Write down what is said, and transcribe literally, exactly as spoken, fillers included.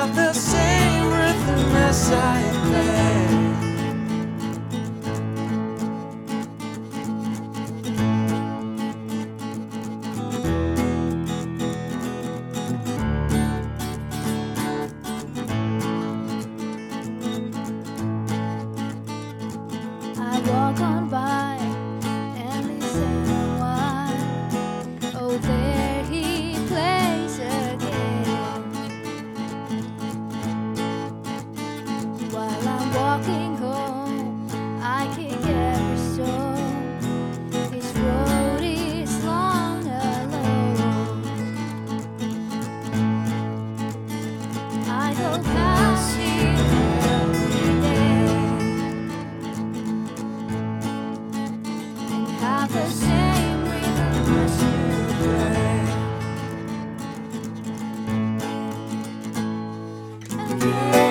have the same rhythm as I play. I walk on by and listen a while. Oh, there he plays again. While I'm walking home, I kick every stone. This road is long alone. I go past him every day. Have the same rhythm as you play. And